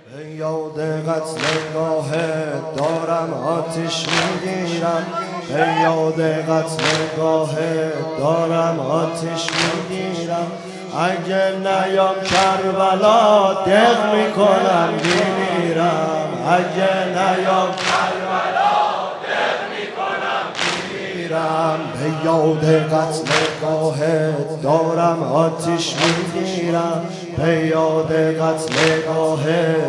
یاد قتل گاه دارم آتش میگیرم، به یاد قتل گاه دارم آتش میگیرم. اگه نیام کربلا دق میکنم میمیرم، اگه نیام کربلا دق میکنم میمیرم. به یاد قتل گاه دارم آتش میگیرم، به یاد قتل گاه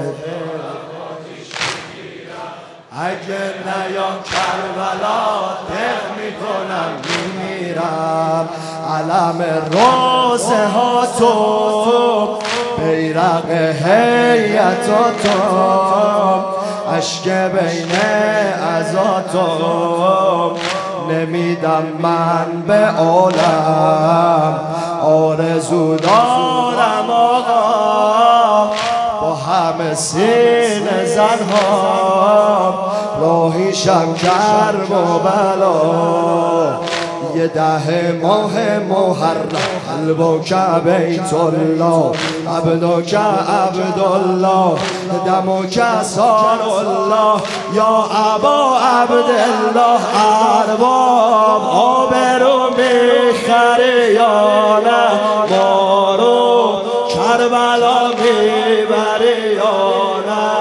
اگه نیام کربلا دق میکنم میمیرم. علم روزه ها تو، بیرق هیئت تو، اشک بین عزا تو، نمیدم من به عالم. آرزو دارم آقا با همه سینه زنها، راهیشم کرب و بلا. یه 10 ماه محرم قلبک بیت الله، عبدک عبدالله، دمک سار الله. یا ابا عبدالله ارباب آبرو میخری یا نه، ما رو کربلا میبری یا نه.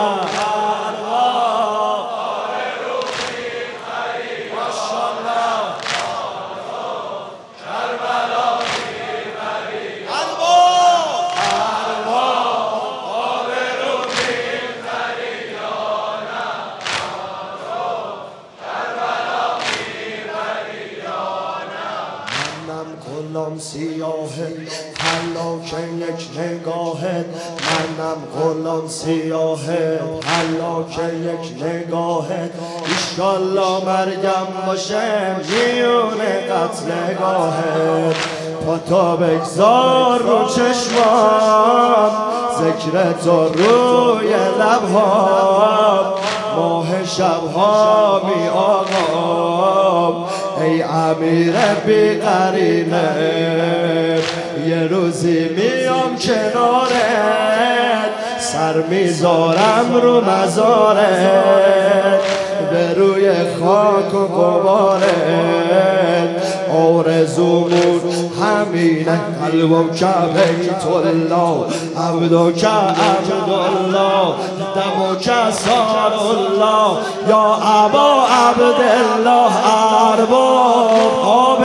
غلام سیاهت هلاک یک نگاهت، منم غلام سیاهت هلاک یک نگاهت. ایشالله مرگم باشه میون قتلگاهت. پا بگذار رو چشمام، ذکر تو روی لبها، ماه شبها می آقام. ای امیر بی قرینه یه روزی میام کنارت، سر میذارم رو مزارت، به روی خاک و غبارت. آرزومون همینه قلبک بیت الله، عبدک عبدالله، دمک سار الله. یا ابا عبدالله ارباب